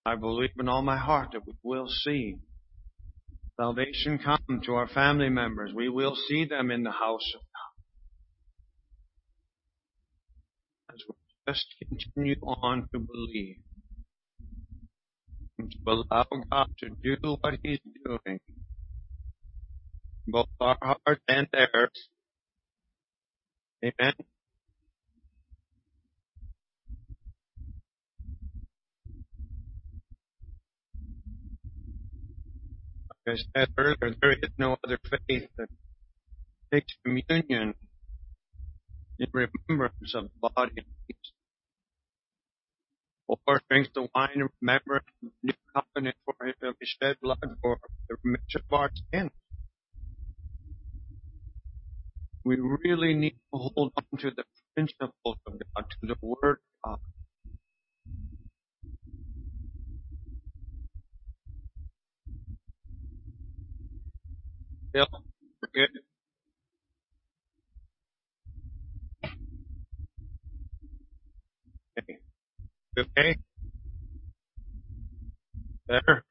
I believe in all my heart that we will see salvation come to our family members. We will see them in the house of God as we just continue on to believe and to allow God to do what He's doing, both our hearts and theirs. Amen. Like I said earlier, there is no other faith that takes communion in remembrance of the body of Jesus, or drinks the wine in remembrance of the new covenant for His shed blood for the remission of our sins. We really need to hold on to the principles of God, to the Word of God. Bill, we're good. Okay. Okay. Better.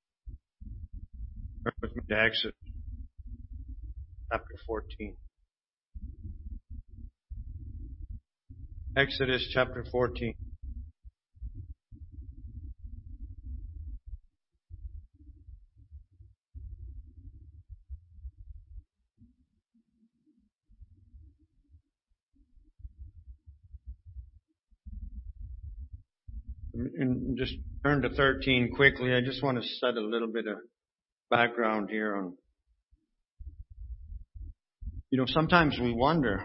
Turn with me to Exodus chapter 14. Exodus chapter 14. And just turn to 13 quickly. I just want to set a little bit of background here on, sometimes we wonder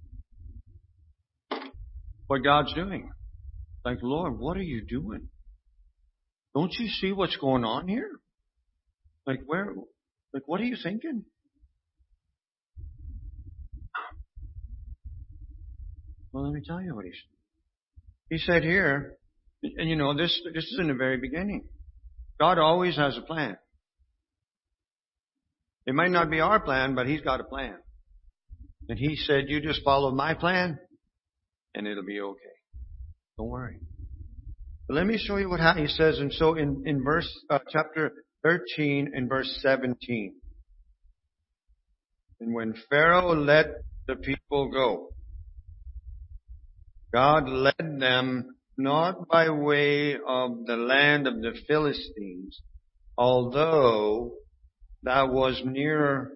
what God's doing. Like, Lord, what are you doing? Don't you see what's going on here? Like, what are you thinking? Well, let me tell you what he said here. And this is in the very beginning. God always has a plan. It might not be our plan, but He's got a plan. And He said, you just follow my plan and it'll be okay. Don't worry. But let me show you what He says. And so in chapter 13 and verse 17. And when Pharaoh let the people go, God led them not by way of the land of the Philistines, although that was nearer.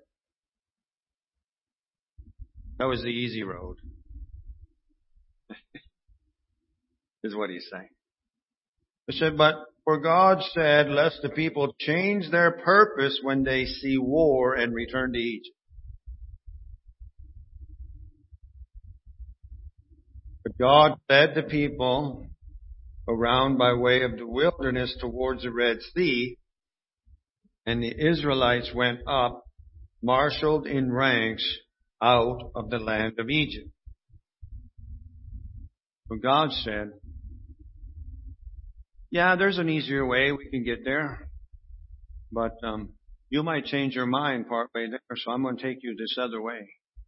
That was the easy road, is what he's saying. He said, but for God said, lest the people change their purpose when they see war and return to Egypt. But God led the people around by way of the wilderness towards the Red Sea, and the Israelites went up, marshaled in ranks out of the land of Egypt. But God said, yeah, there's an easier way we can get there, but you might change your mind partway there, so I'm going to take you this other way.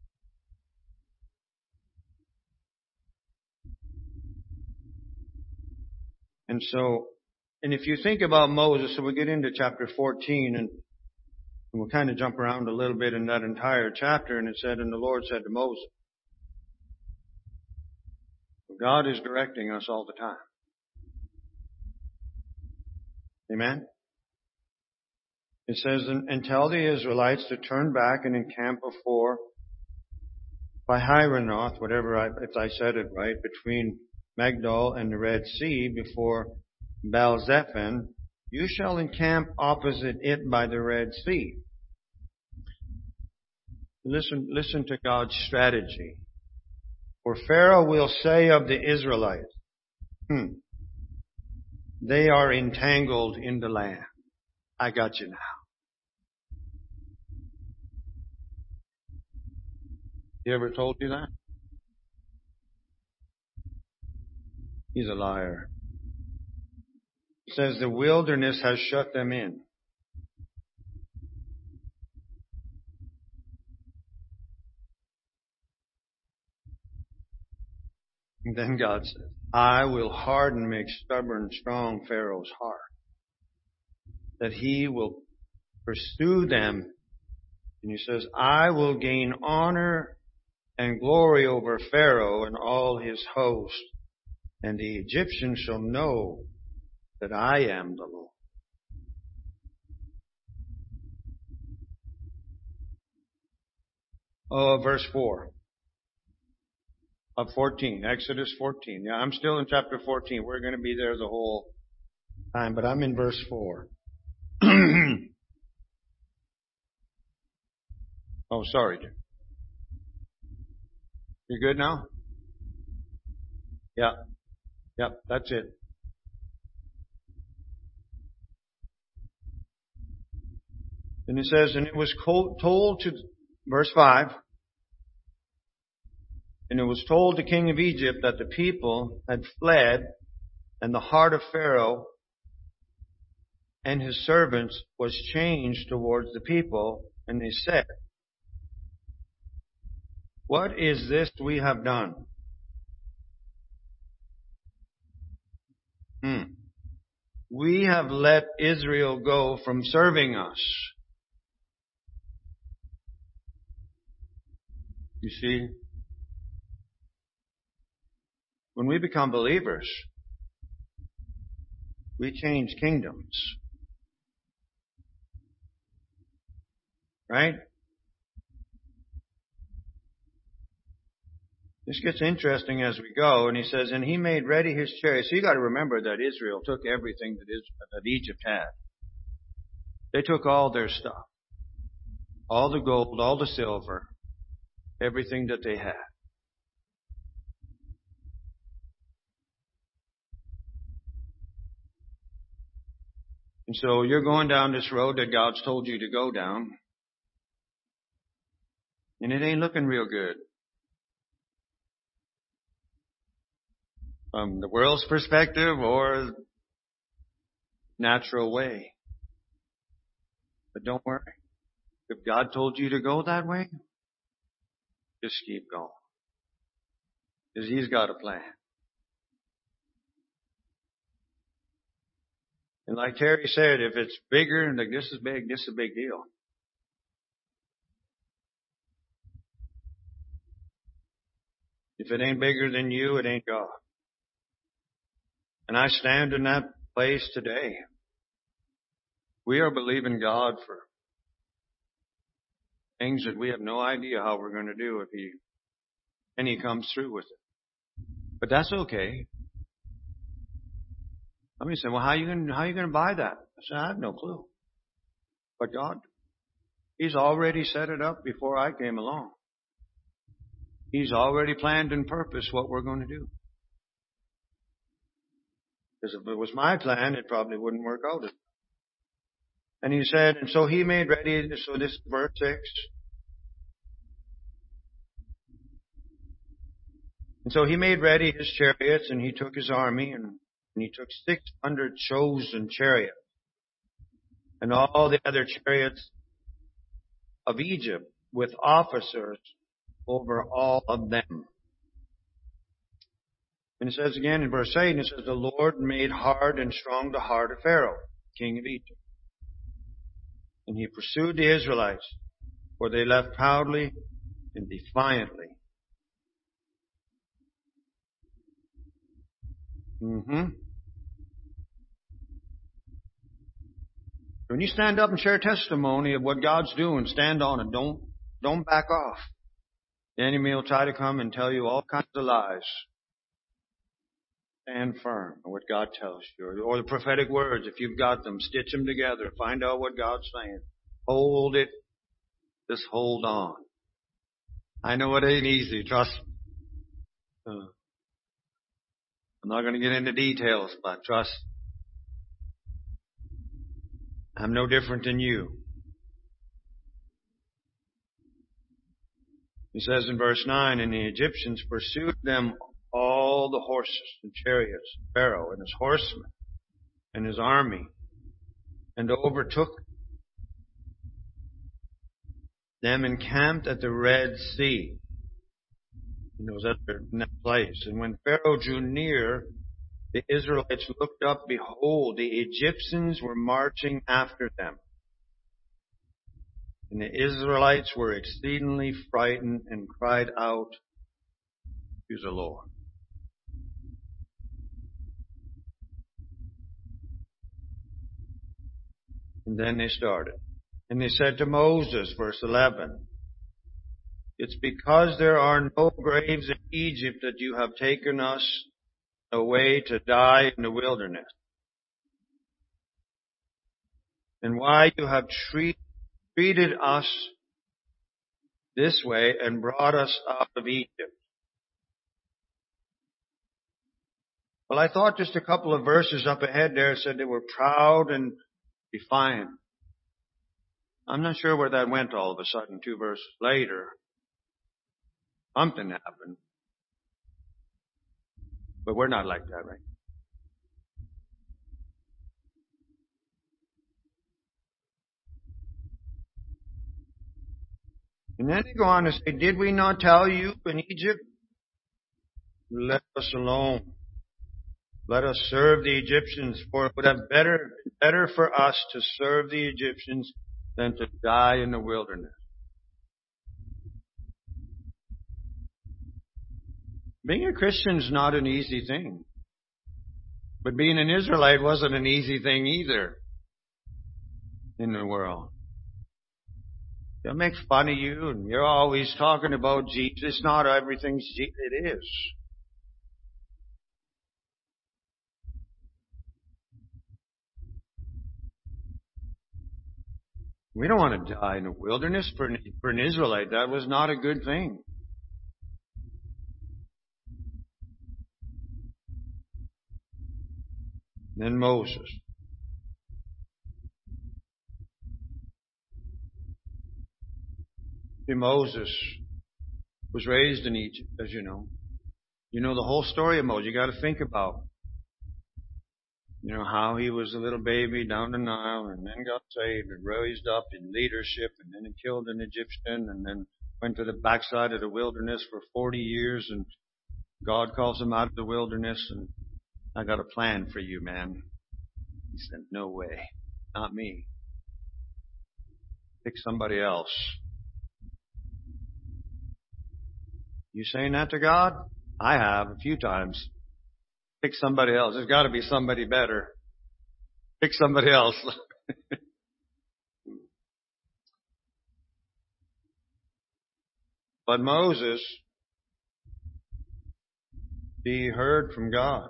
And if you think about Moses, so we get into chapter 14, and we'll kind of jump around a little bit in that entire chapter, and it said, and the Lord said to Moses, God is directing us all the time. Amen? It says, and tell the Israelites to turn back and encamp by Hyranoth, if I said it right, between Migdol and the Red Sea, before Baal-zephon. You shall encamp opposite it by the Red Sea. Listen to God's strategy. For Pharaoh will say of the Israelites, they are entangled in the land. I got you now. He ever told you that? He's a liar. It says the wilderness has shut them in. then God says, I will harden, make stubborn, strong Pharaoh's heart, that he will pursue them. And he says, I will gain honor and glory over Pharaoh and all his host, and the Egyptians shall know that I am the Lord. Oh, verse 4 of 14, Exodus 14. Yeah, I'm still in chapter 14. We're going to be there the whole time, but I'm in verse 4. Oh, sorry. You good now? Yeah. Yep, that's it. And it says, and it was told to, verse 5, and it was told the king of Egypt that the people had fled, and the heart of Pharaoh and his servants was changed towards the people, and they said, what is this we have done? We have let Israel go from serving us. You see, when we become believers, we change kingdoms. Right? This gets interesting as we go, and he says, and he made ready his chariots. So you got to remember that Israel took everything that Egypt had. They took all their stuff. All the gold, all the silver, everything that they had. And so you're going down this road that God's told you to go down, and it ain't looking real good. From the world's perspective or natural way. But don't worry. If God told you to go that way, just keep going. Because He's got a plan. And like Terry said, if it's bigger, like this is big, this is a big deal. If it ain't bigger than you, it ain't God. And I stand in that place today. We are believing God for things that we have no idea how we're going to do if He comes through with it. But that's okay. Let me say, well, how are you going to buy that? I said, I have no clue. But God, He's already set it up before I came along. He's already planned and purposed what we're going to do. Because if it was my plan, it probably wouldn't work out. And he said, and so he made ready, so this is verse 6. And so he made ready his chariots, and he took his army, and he took 600 chosen chariots, and all the other chariots of Egypt, with officers over all of them. And it says again in verse 8, it says, the Lord made hard and strong the heart of Pharaoh, king of Egypt. And he pursued the Israelites, for they left proudly and defiantly. When you stand up and share testimony of what God's doing, stand on it. Don't back off. The enemy will try to come and tell you all kinds of lies. Stand firm on what God tells you. Or the prophetic words, if you've got them, stitch them together. Find out what God's saying. Hold it. Just hold on. I know it ain't easy, trust me. I'm not going to get into details, but trust. I'm no different than you. He says in verse 9, and the Egyptians pursued them all the horses and chariots, Pharaoh and his horsemen and his army, and overtook them encamped at the Red Sea. in that place. And when Pharaoh drew near, the Israelites looked up. Behold, the Egyptians were marching after them. And the Israelites were exceedingly frightened and cried out to the Lord. And then they started. And they said to Moses, verse 11, it's because there are no graves in Egypt that you have taken us away to die in the wilderness. And why you have treated us this way and brought us out of Egypt. Well, I thought just a couple of verses up ahead there said they were proud and defiant. I'm not sure where that went all of a sudden 2 verses later. Something happened. But we're not like that, right? And then they go on to say, did we not tell you in Egypt? Let us alone. Let us serve the Egyptians, for it would have better for us to serve the Egyptians than to die in the wilderness. Being a Christian is not an easy thing. But being an Israelite wasn't an easy thing either in the world. They'll make fun of you and you're always talking about Jesus. Not everything's Jesus. It is. We don't want to die in the wilderness. For an Israelite, that was not a good thing. Then Moses. See, Moses was raised in Egypt, as you know. You know the whole story of Moses. You got to think about, how he was a little baby down the Nile and then got saved and raised up in leadership and then he killed an Egyptian and then went to the backside of the wilderness for 40 years and God calls him out of the wilderness and I got a plan for you, man. He said, no way. Not me. Pick somebody else. You saying that to God? I have a few times. Pick somebody else. There's got to be somebody better. Pick somebody else. But Moses, he heard from God.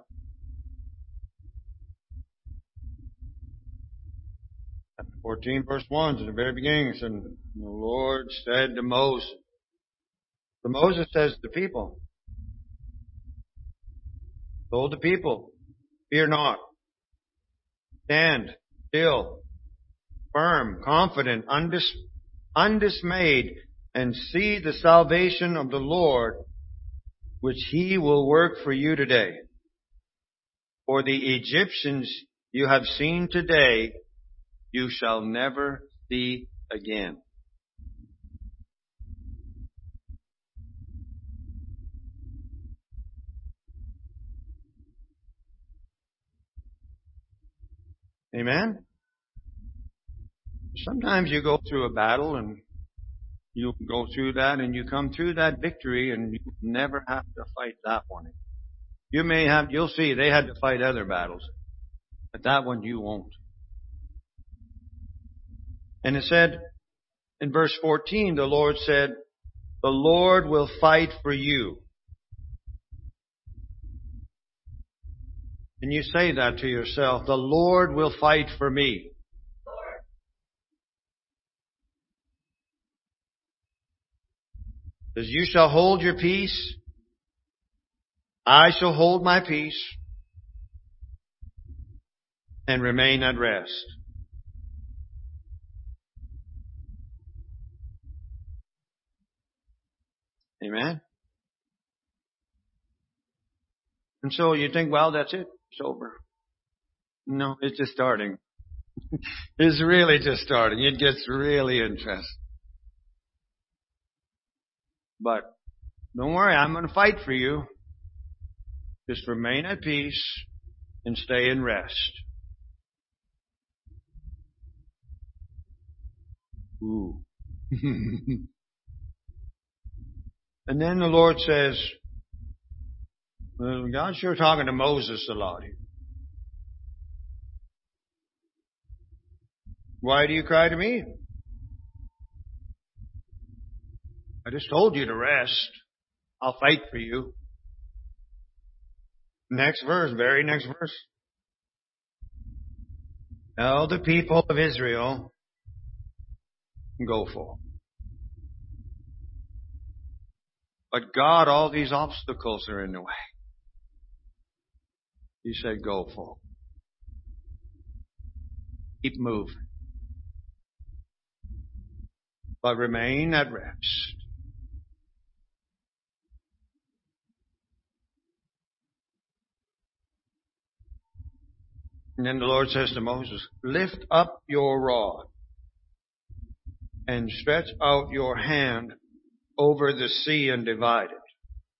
14 verse 1 in the very beginning, it said, the Lord said to Moses. So Moses says to the people, told the people, fear not. Stand still, firm, confident, undismayed, and see the salvation of the Lord, which he will work for you today. For the Egyptians you have seen today, you shall never see again. Amen? Sometimes you go through a battle and you go through that and you come through that victory and you never have to fight that one. You'll see they had to fight other battles, but that one you won't. And it said in verse 14, the Lord said, the Lord will fight for you. And you say that to yourself, the Lord will fight for me. Because you shall hold your peace. I shall hold my peace and remain at rest. Amen? And so you think, well, that's it. It's over. No, it's just starting. It's really just starting. It gets really interesting. But Don't worry, I'm going to fight for you. Just remain at peace and stay in rest. Ooh. And then the Lord says, well, God's sure talking to Moses a lot here. Why do you cry to me? I just told you to rest. I'll fight for you. Next verse, very next verse. Tell the people of Israel, go for. But God, all these obstacles are in the way. He said, go for. Keep moving. But remain at rest. And then the Lord says to Moses, lift up your rod and stretch out your hand over the sea and divide it.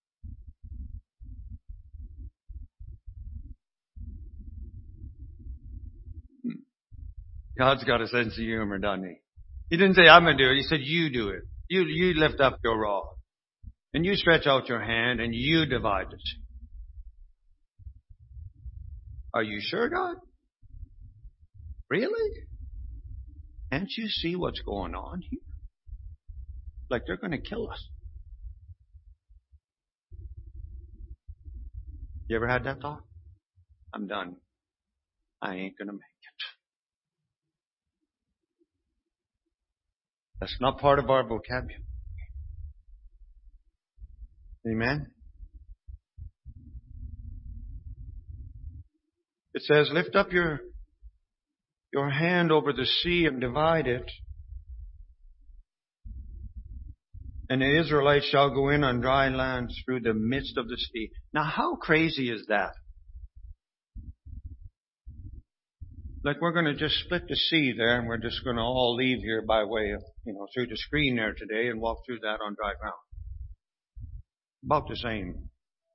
God's got a sense of humor, doesn't he? He didn't say, I'm going to do it. He said, you do it. You lift up your rod. And you stretch out your hand and you divide the sea. Are you sure, God? Really? Can't you see what's going on here? Like they're going to kill us. You ever had that thought? I'm done. I ain't going to make it. That's not part of our vocabulary. Amen? It says, lift up your hand over the sea and divide it. And the Israelites shall go in on dry land through the midst of the sea. Now, how crazy is that? Like we're going to just split the sea there and we're just going to all leave here by way of, through the screen there today and walk through that on dry ground. About the same.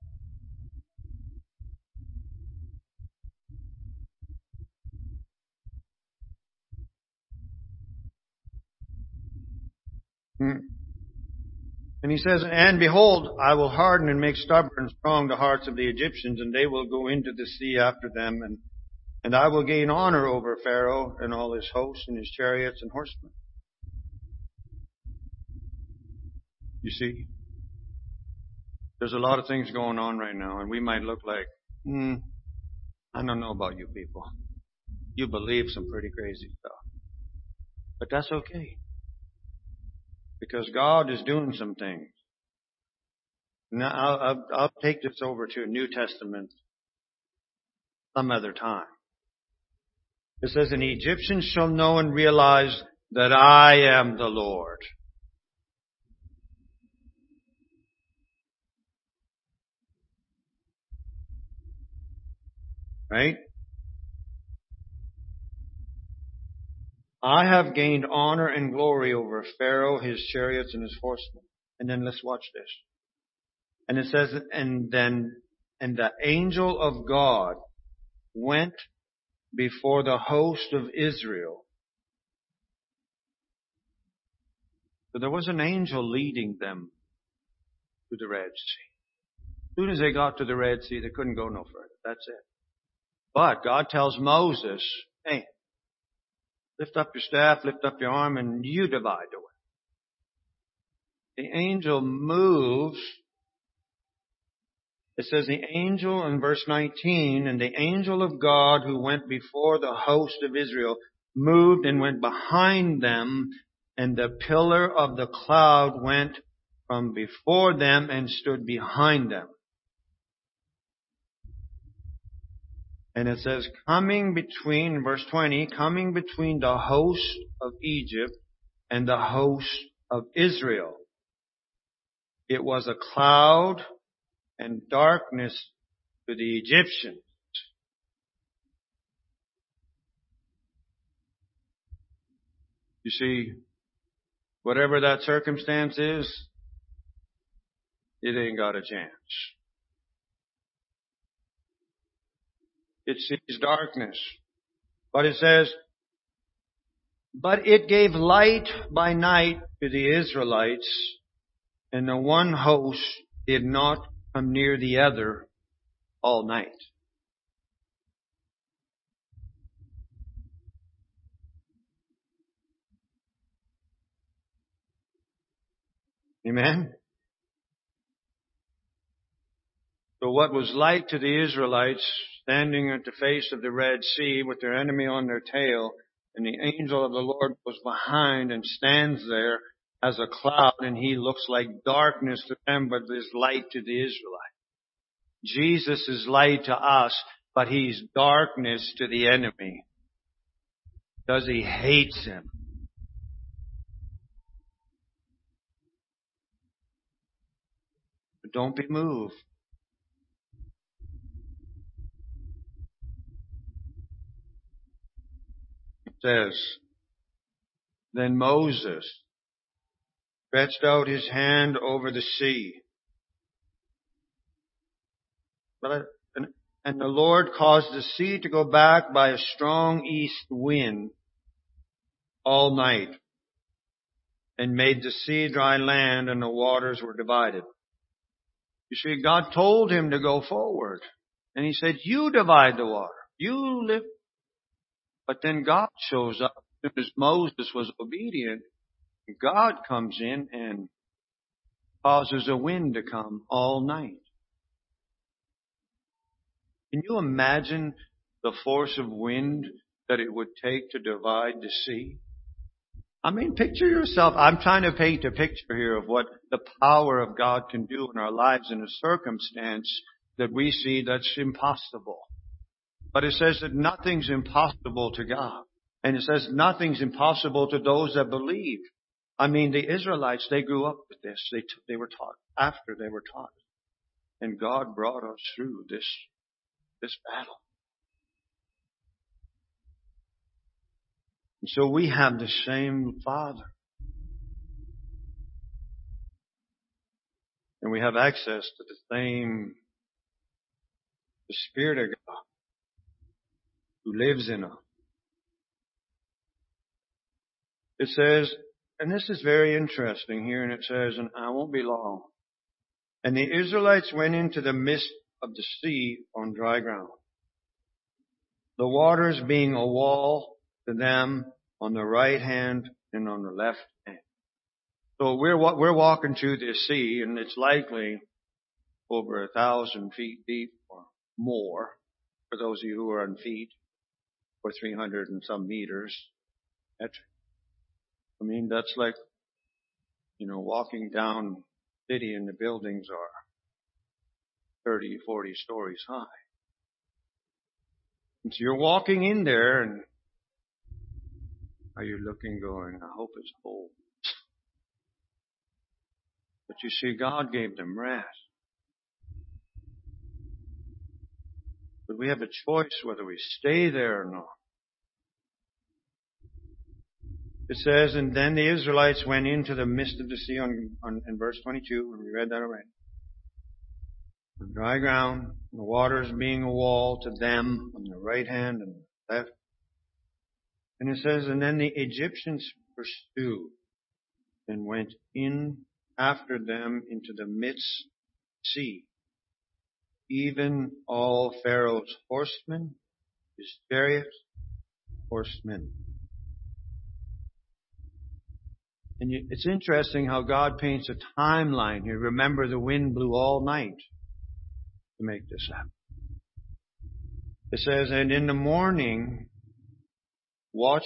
And he says, and behold, I will harden and make stubborn and strong the hearts of the Egyptians, and they will go into the sea after them, and I will gain honor over Pharaoh and all his hosts and his chariots and horsemen. You see, there's a lot of things going on right now, and we might look like, I don't know about you people. You believe some pretty crazy stuff. But that's okay. Because God is doing some things. Now, I'll take this over to a New Testament some other time. It says, and the Egyptians shall know and realize that I am the Lord. Right? I have gained honor and glory over Pharaoh, his chariots, and his horsemen. And then let's watch this. And it says, and the angel of God went before the host of Israel. So there was an angel leading them to the Red Sea. As soon as they got to the Red Sea, they couldn't go no further. That's it. But God tells Moses, hey, lift up your staff, lift up your arm, and you divide the way. The angel moves. It says the angel in verse 19, and the angel of God who went before the host of Israel moved and went behind them, and the pillar of the cloud went from before them and stood behind them. And it says, verse 20, coming between the host of Egypt and the host of Israel. It was a cloud and darkness to the Egyptians. You see, whatever that circumstance is, it ain't got a chance. It sees darkness. But it says, but it gave light by night to the Israelites, and the one host did not come near the other all night. Amen? So what was light to the Israelites, standing at the face of the Red Sea with their enemy on their tail, and the angel of the Lord was behind and stands there as a cloud, and he looks like darkness to them, but is light to the Israelites. Jesus is light to us, but he's darkness to the enemy, because he hates him. But don't be moved. It says, then Moses stretched out his hand over the sea. And the Lord caused the sea to go back by a strong east wind all night, and made the sea dry land, and the waters were divided. You see, God told him to go forward. And he said, you divide the water. You live. But then God shows up. As soon as Moses was obedient, God comes in and causes a wind to come all night. Can you imagine the force of wind that it would take to divide the sea? I mean, picture yourself. I'm trying to paint a picture here of what the power of God can do in our lives in a circumstance that we see that's impossible. But it says that nothing's impossible to God. And it says nothing's impossible to those that believe. I mean, the Israelites, they grew up with this. They were taught after they were taught. And God brought us through this battle. And so we have the same Father. And we have access to the Spirit of God who lives in us. It says, and this is very interesting here, and it says, and I won't be long. And the Israelites went into the midst of the sea on dry ground, the waters being a wall to them on the right hand and on the left hand. So we're walking through this sea, and it's likely over 1,000 feet deep or more, for those of you who are on feet, or 300 and some meters. That's like, walking down the city and the buildings are 30, 40 stories high. And so you're walking in there, and are you looking going, I hope it's cold. But you see, God gave them rest. But we have a choice whether we stay there or not. It says, and then the Israelites went into the midst of the sea in verse 22, and we read that already. On dry ground, the waters being a wall to them on the right hand and left. And it says, and then the Egyptians pursued and went in after them into the midst sea, even all Pharaoh's horsemen, his chariots, horsemen. And it's interesting how God paints a timeline here. Remember, the wind blew all night to make this happen. It says, and in the morning, watch.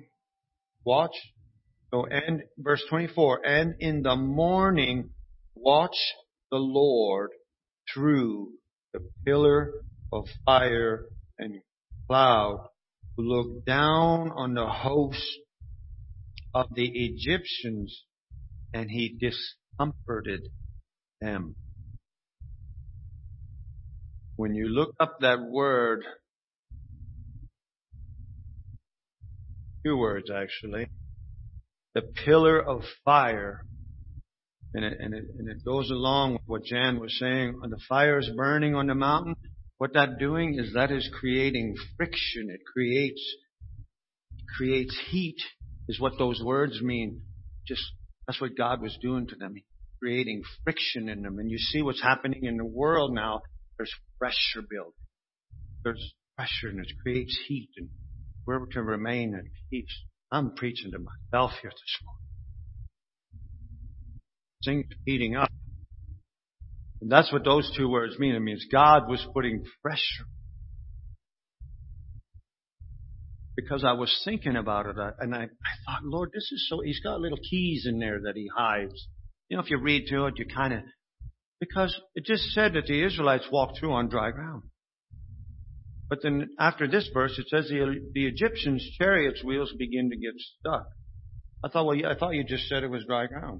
So, and verse 24, and in the morning, watch the Lord through the pillar of fire and cloud, who looked down on the host of the Egyptians, and he discomforted them. When you look up that word, 2 words actually, the pillar of fire And it goes along with what Jan was saying. The fire is burning on the mountain. What that's doing is that is creating friction. It creates heat, is what those words mean. That's what God was doing to them. Creating friction in them. And you see what's happening in the world now. There's pressure building. There's pressure, and it creates heat. And we're to remain at peace. I'm preaching to myself here this morning. Things heating up. And that's what those two words mean. It means God was putting pressure. Because I was thinking about it, and I thought, Lord, this is so, He's got little keys in there that He hides. You know, if you read through it, you kind of, because it just said that the Israelites walked through on dry ground. But then after this verse, it says the Egyptians' chariots' wheels begin to get stuck. I thought you just said it was dry ground.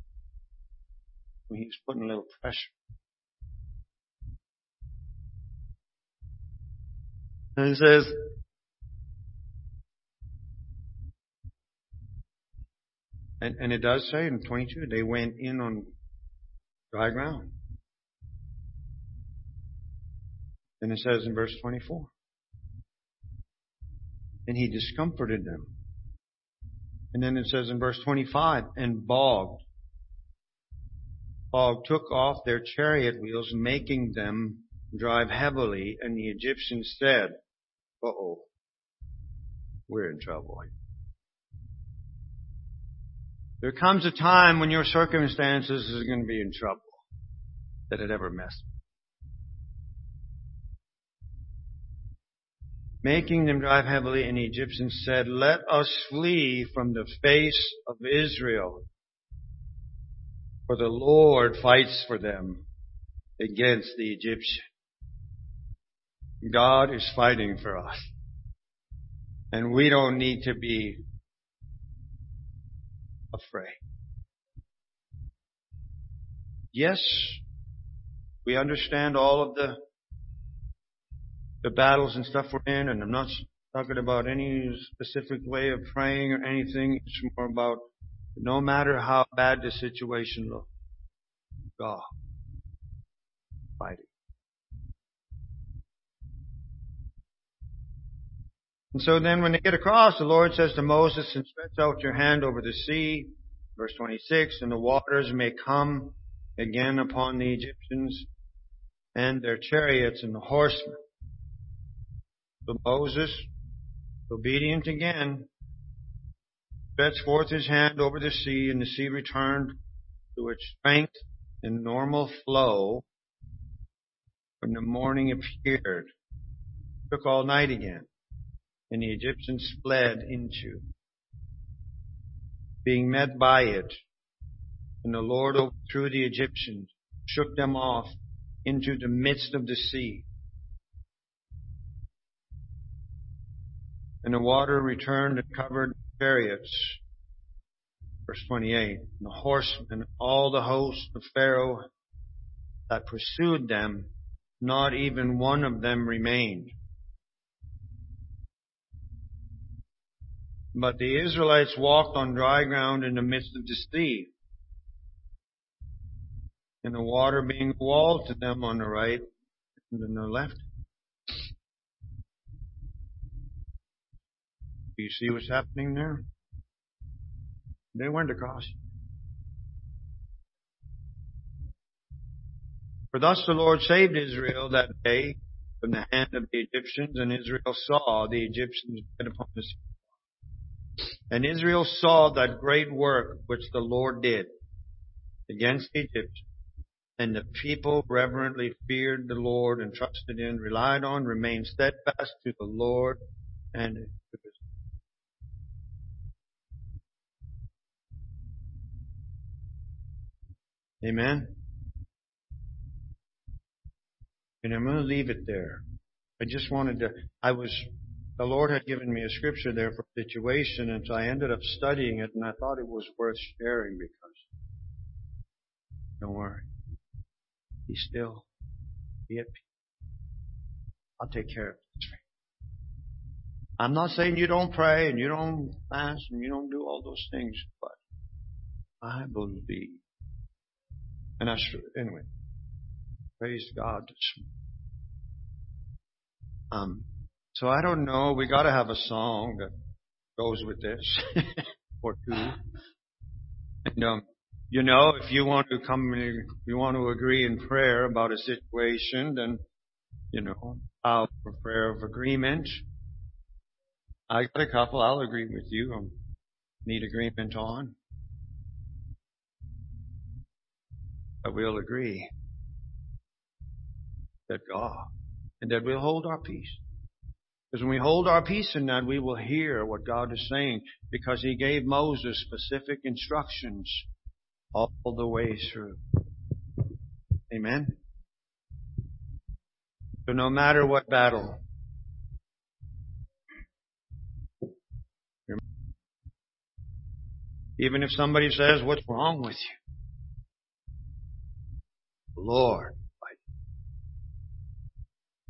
He's putting a little pressure. And it says, and it does say in 22, they went in on dry ground. And it says in verse 24, and He discomforted them. And then it says in verse 25, and Og took off their chariot wheels, making them drive heavily, and the Egyptians said, uh-oh, we're in trouble. There comes a time when your circumstances is going to be in trouble that it ever messed. Making them drive heavily, and the Egyptians said, let us flee from the face of Israel, for the Lord fights for them against the Egyptians. God is fighting for us. And we don't need to be afraid. Yes, we understand all of the battles and stuff we're in, and I'm not talking about any specific way of praying or anything. It's more about no matter how bad the situation looks, God fighting. And so then when they get across, the Lord says to Moses, and stretch out your hand over the sea, verse 26, and the waters may come again upon the Egyptians and their chariots and the horsemen. So Moses, obedient again, stretched forth his hand over the sea, and the sea returned to its strength and normal flow when the morning appeared. It took all night again, and the Egyptians fled into, being met by it. And the Lord overthrew the Egyptians, shook them off into the midst of the sea. And the water returned and covered the chariots. Verse 28. And the horsemen, all the host of Pharaoh that pursued them, not even one of them remained. But the Israelites walked on dry ground in the midst of the sea, and the water being a wall to them on the right and on the left. Do you see what's happening there? They weren't across. For thus the Lord saved Israel that day from the hand of the Egyptians, and Israel saw the Egyptians dead upon the sea. And Israel saw that great work which the Lord did against the Egyptians. And the people reverently feared the Lord and trusted in, relied on, remained steadfast to the Lord and to His. Amen. And I'm going to leave it there. I just wanted to, the Lord had given me a scripture there for a situation, and so I ended up studying it, and I thought it was worth sharing because, don't worry. Be still. Be at peace. I'll take care of it. I'm not saying you don't pray and you don't fast and you don't do all those things, but I believe And anyway, praise God. So I don't know. We got to have a song that goes with this or two. And if you want to come, you want to agree in prayer about a situation, then I'll for prayer of agreement. I got a couple. I'll agree with you. Need agreement on, but we'll agree that God and that we'll hold our peace. Because when we hold our peace in that, we will hear what God is saying, because He gave Moses specific instructions all the way through. Amen? So no matter what battle, even if somebody says, "What's wrong with you?" The Lord